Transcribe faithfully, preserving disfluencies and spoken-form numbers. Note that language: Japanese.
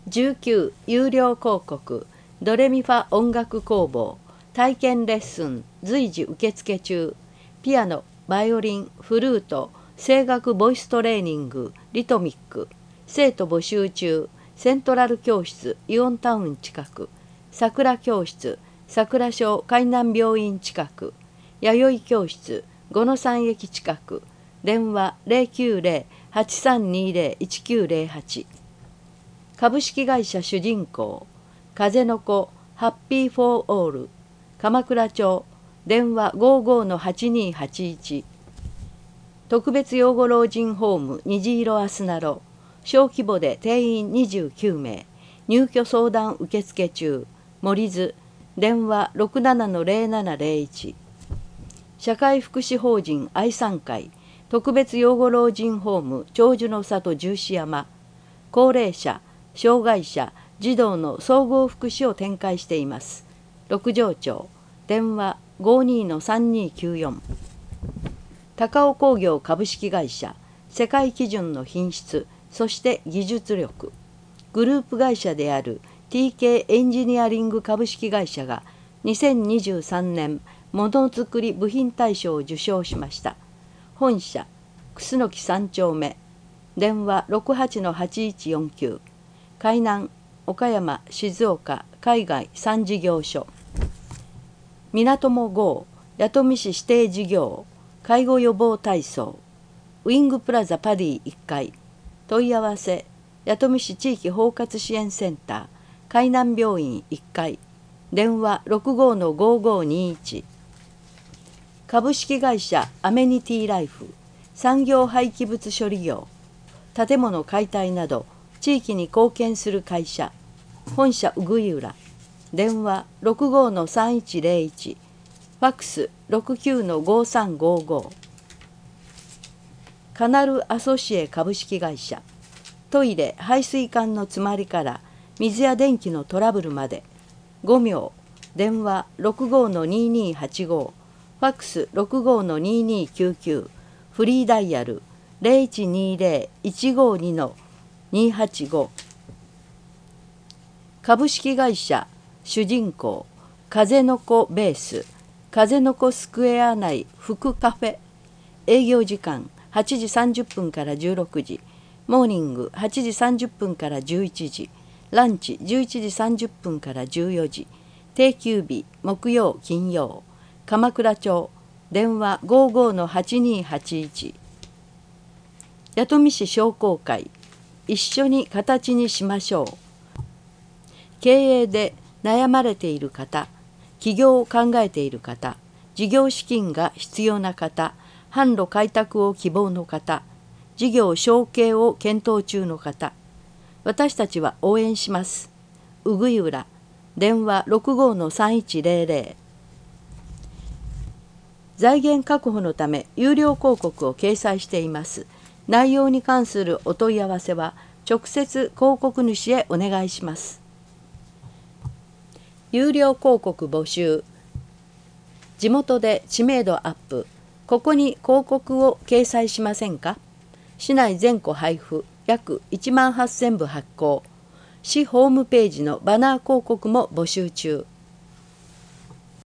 じゅうきゅう有料広告ドレミファ音楽工房体験レッスン随時受付中。ピアノ、バイオリン、フルート、声楽ボイストレーニング、リトミック。生徒募集中。セントラル教室イオンタウン近く。桜教室桜小海南病院近く。弥生教室五の三駅近く。電話 ゼロきゅうゼロ はちさんにゼロ いちきゅうゼロはち。株式会社主人公風の子ハッピーフォーオール鎌倉町電話 ごじゅうごのはちにーはちいち。特別養護老人ホーム虹色あすなろ小規模で定員にじゅうきゅうめい。入居相談受付中。森津電話 ろくななのゼロななゼロいち。社会福祉法人愛産会特別養護老人ホーム長寿の里十四山。高齢者障害者児童の総合福祉を展開しています。六条町電話 ごじゅうにのさんにーきゅうよん。高尾工業株式会社世界基準の品質そして技術力。グループ会社である ティーケー エンジニアリング株式会社がにせんにじゅうさんねんものづくり部品大賞を受賞しました。本社楠木さん丁目電話 ろくはちのはちいちよんきゅう。海南岡山静岡海外さん事業所。港も号弥富市指定事業介護予防体操。ウィングプラザパディいっかい。問い合わせ弥富市地域包括支援センター海南病院いっかい。電話 ろくごのごごにいち。株式会社アメニティライフ産業廃棄物処理業。建物解体など地域に貢献する会社。本社うぐい浦電話 ろくごのさんいちゼロいち。ファックス ろくきゅうのごさんごご。カナルアソシエ株式会社。トイレ排水管の詰まりから水や電気のトラブルまで。ご名電話 ろくごのににーはちご。ファックス ろくごのににーきゅうきゅう。フリーダイヤル ゼロいちにゼロ いちごにのにーはちご。株式会社主人公風の子ベース風の子スクエア内福カフェ。営業時間はちじさんじゅっぷんからじゅうろくじ。モーニングはちじさんじゅっぷんからじゅういちじ。ランチじゅういちじさんじゅっぷんからじゅうよじ。定休日木曜金曜。鎌倉町電話 ごじゅうごのはちにーはちいち。弥富市商工会一緒に形にしましょう。経営で悩まれている方、起業を考えている方、事業資金が必要な方、販路開拓を希望の方、事業承継を検討中の方、私たちは応援します。うぐい浦電話 ろくごのさんいちゼロゼロ。財源確保のため有料広告を掲載しています。内容に関するお問い合わせは直接広告主へお願いします。有料広告募集。地元で知名度アップ。ここに広告を掲載しませんか。市内全戸配布約いちまんはっせんぶ発行。市ホームページのバナー広告も募集中。